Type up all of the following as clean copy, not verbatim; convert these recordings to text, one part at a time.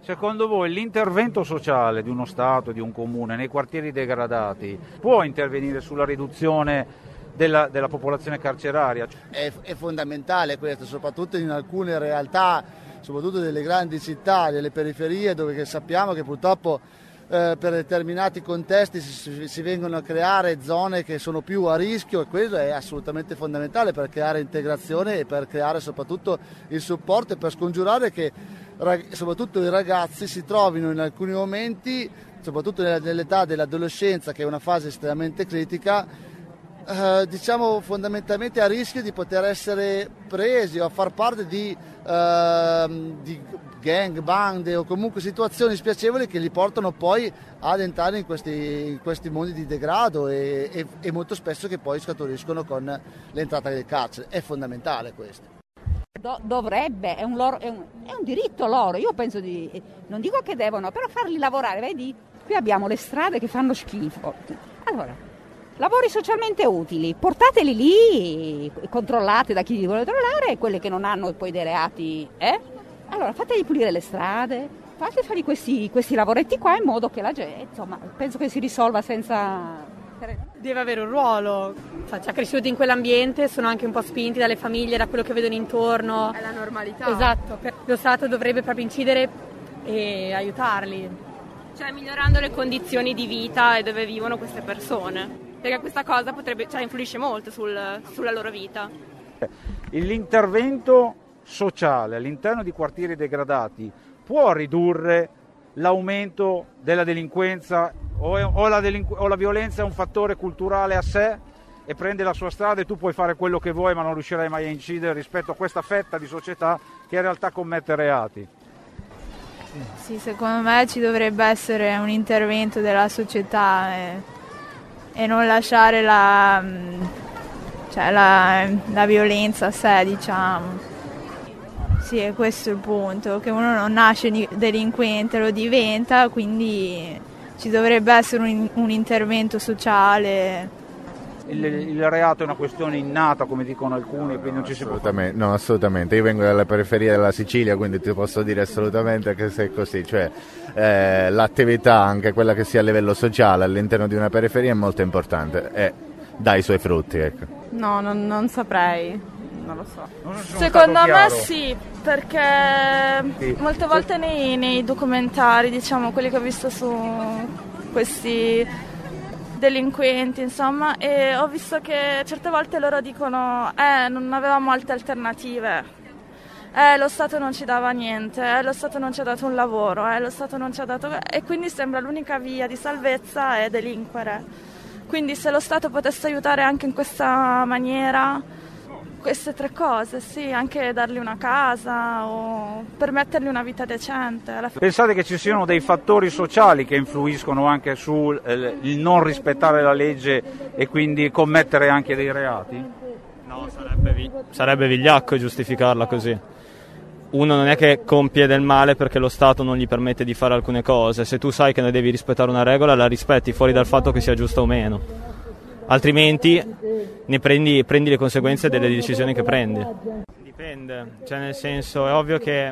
Secondo voi l'intervento sociale di uno Stato, di un comune, nei quartieri degradati, può intervenire sulla riduzione della popolazione carceraria? È fondamentale questo, soprattutto in alcune realtà, soprattutto delle grandi città, delle periferie, dove sappiamo che purtroppo per determinati contesti si vengono a creare zone che sono più a rischio, e quello è assolutamente fondamentale per creare integrazione e per creare soprattutto il supporto e per scongiurare che soprattutto i ragazzi si trovino in alcuni momenti, soprattutto nell'età dell'adolescenza, che è una fase estremamente critica, diciamo fondamentalmente a rischio di poter essere presi o a far parte di gang, bande o comunque situazioni spiacevoli che li portano poi ad entrare in questi mondi di degrado e molto spesso che poi scaturiscono con l'entrata del carcere. È fondamentale questo. Dovrebbe, è un diritto loro, io penso non dico che devono, però farli lavorare, vedi? Qui abbiamo le strade che fanno schifo. Allora, lavori socialmente utili, portateli lì, controllate da chi li vuole controllare, e quelli che non hanno poi dei reati, allora fategli pulire le strade, fate fare questi lavoretti qua in modo che la gente, insomma, penso che si risolva senza... Deve avere un ruolo, già cresciuti in quell'ambiente, sono anche un po' spinti dalle famiglie, da quello che vedono intorno. È la normalità. Esatto, lo Stato dovrebbe proprio incidere e aiutarli. Cioè migliorando le condizioni di vita e dove vivono queste persone, perché questa cosa influisce molto sulla loro vita. L'intervento sociale all'interno di quartieri degradati può ridurre l'aumento della delinquenza o la violenza è un fattore culturale a sé e prende la sua strada e tu puoi fare quello che vuoi ma non riuscirai mai a incidere rispetto a questa fetta di società che in realtà commette reati? Sì, secondo me ci dovrebbe essere un intervento della società e non lasciare la violenza a sé, diciamo. Sì, è questo il punto, che uno non nasce delinquente, lo diventa, quindi ci dovrebbe essere un intervento sociale. Il reato è una questione innata, come dicono alcuni, quindi non ci si può fare. No, assolutamente. Io vengo dalla periferia della Sicilia, quindi ti posso dire assolutamente che se è così. Cioè, l'attività, anche quella che sia a livello sociale, all'interno di una periferia è molto importante e dà i suoi frutti. Ecco. No, non saprei. Non lo so. Secondo me sì, perché molte volte nei documentari, diciamo, quelli che ho visto su questi delinquenti, insomma, e ho visto che certe volte loro dicono non avevamo altre alternative, lo Stato non ci dava niente, lo Stato non ci ha dato un lavoro, lo Stato non ci ha dato... e quindi sembra l'unica via di salvezza è delinquere. Quindi se lo Stato potesse aiutare anche in questa maniera, queste tre cose, sì, anche dargli una casa o permettergli una vita decente. Pensate che ci siano dei fattori sociali che influiscono anche sul il non rispettare la legge e quindi commettere anche dei reati? No, sarebbe vigliacco giustificarla così. Uno non è che compie del male perché lo Stato non gli permette di fare alcune cose. Se tu sai che ne devi rispettare una regola, la rispetti fuori dal fatto che sia giusta o meno. Altrimenti ne prendi le conseguenze delle decisioni che prendi. Dipende, cioè nel senso è ovvio che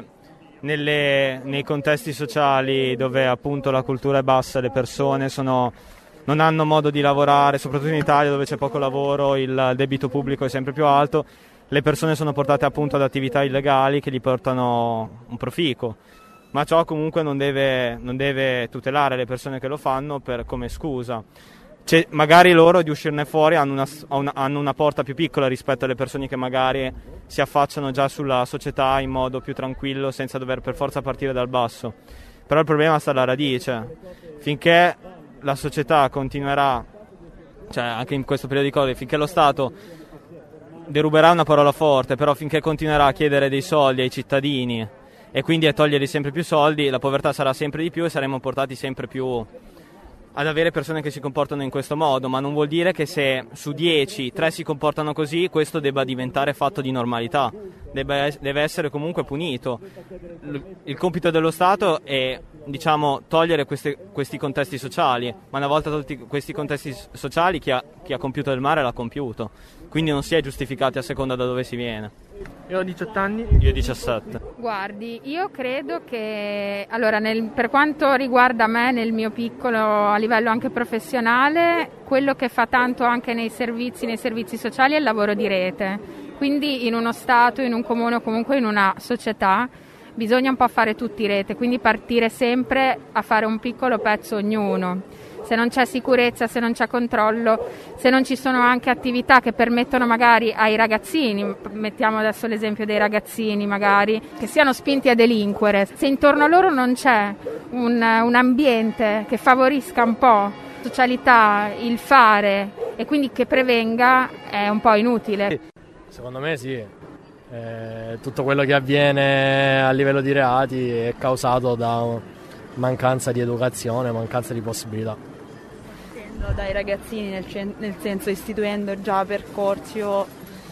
nei contesti sociali dove appunto la cultura è bassa, le persone non hanno modo di lavorare, soprattutto in Italia dove c'è poco lavoro, il debito pubblico è sempre più alto, le persone sono portate appunto ad attività illegali che gli portano un proficuo. Ma ciò comunque non deve tutelare le persone che lo fanno come scusa. Magari loro di uscirne fuori hanno una porta più piccola rispetto alle persone che magari si affacciano già sulla società in modo più tranquillo senza dover per forza partire dal basso. Però il problema sta alla radice. Finché la società continuerà, cioè anche in questo periodo di Covid, finché lo Stato deruberà una parola forte, però finché continuerà a chiedere dei soldi ai cittadini e quindi a togliergli sempre più soldi, la povertà sarà sempre di più e saremo portati sempre più ad avere persone che si comportano in questo modo, ma non vuol dire che se su 10 3 si comportano così questo debba diventare fatto di normalità, deve essere comunque punito. Il compito dello Stato è diciamo, togliere questi contesti sociali, ma una volta tolti questi contesti sociali chi ha compiuto del male l'ha compiuto, quindi non si è giustificati a seconda da dove si viene. Io ho 18 anni. Io 17. Guardi, io credo che, allora, per quanto riguarda me, nel mio piccolo, a livello anche professionale, quello che fa tanto anche nei servizi sociali è il lavoro di rete. Quindi in uno Stato, in un comune o comunque in una società bisogna un po' fare tutti rete, quindi partire sempre a fare un piccolo pezzo ognuno. Se non c'è sicurezza, se non c'è controllo, se non ci sono anche attività che permettono magari ai ragazzini, mettiamo adesso l'esempio dei ragazzini magari, che siano spinti a delinquere, se intorno a loro non c'è un ambiente che favorisca un po' la socialità, il fare e quindi che prevenga, è un po' inutile. Secondo me sì, tutto quello che avviene a livello di reati è causato da mancanza di educazione, mancanza di possibilità. Dai ragazzini, nel senso istituendo già percorsi o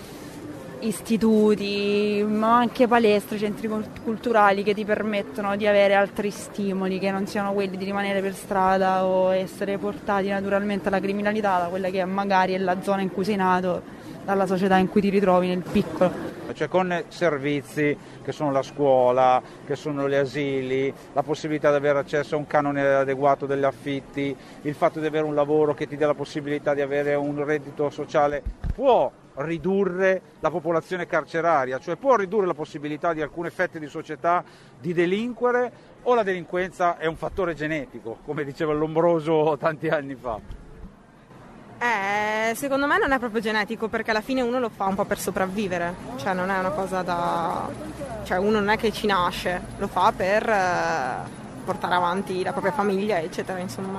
istituti, ma anche palestre, centri culturali che ti permettono di avere altri stimoli che non siano quelli di rimanere per strada o essere portati naturalmente alla criminalità, da quella che magari è la zona in cui sei nato, dalla società in cui ti ritrovi nel piccolo. Cioè con servizi che sono la scuola, che sono gli asili, la possibilità di avere accesso a un canone adeguato degli affitti, il fatto di avere un lavoro che ti dia la possibilità di avere un reddito sociale, può ridurre la popolazione carceraria, cioè può ridurre la possibilità di alcune fette di società di delinquere, o la delinquenza è un fattore genetico, come diceva Lombroso tanti anni fa? Secondo me non è proprio genetico, perché alla fine uno lo fa un po' per sopravvivere, cioè non è una cosa cioè uno non è che ci nasce, lo fa per portare avanti la propria famiglia, eccetera, insomma.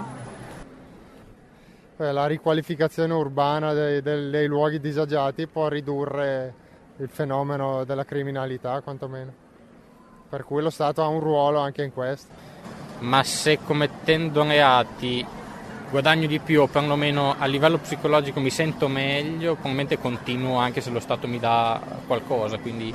La riqualificazione urbana dei luoghi disagiati può ridurre il fenomeno della criminalità, quantomeno. Per cui lo Stato ha un ruolo anche in questo. Ma se commettendo reati guadagno di più, o perlomeno a livello psicologico mi sento meglio, probabilmente continuo anche se lo Stato mi dà qualcosa, quindi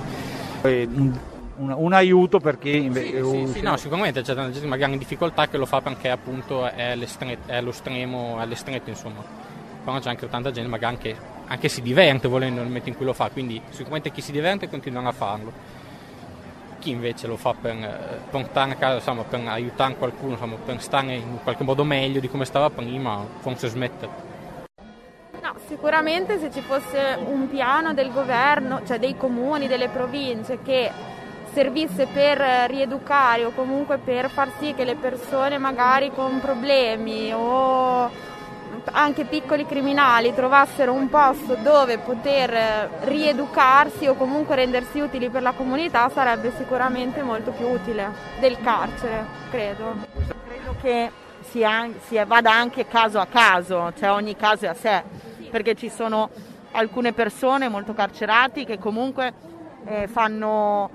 un aiuto per chi invece sì, no, sicuramente c'è tanta gente magari in difficoltà che lo fa perché appunto è allo stremo, insomma. Però c'è anche tanta gente magari anche si diverte volendo nel momento in cui lo fa, quindi sicuramente chi si diverte continuerà a farlo. Chi invece lo fa per portare a casa, insomma, per aiutare qualcuno, insomma, per stare in qualche modo meglio di come stava prima, forse smette. No, sicuramente se ci fosse un piano del governo, cioè dei comuni, delle province, che servisse per rieducare o comunque per far sì che le persone magari con problemi o anche piccoli criminali trovassero un posto dove poter rieducarsi o comunque rendersi utili per la comunità, sarebbe sicuramente molto più utile del carcere, credo. Credo che vada anche caso a caso, cioè ogni caso è a sé, perché ci sono alcune persone molto carcerati che comunque fanno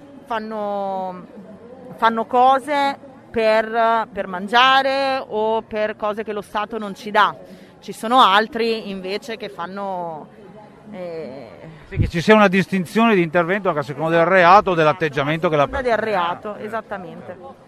cose per mangiare o per cose che lo Stato non ci dà. Ci sono altri invece che fanno... Sì, che ci sia una distinzione di intervento anche a seconda del reato o dell'atteggiamento che la persona del reato, esattamente.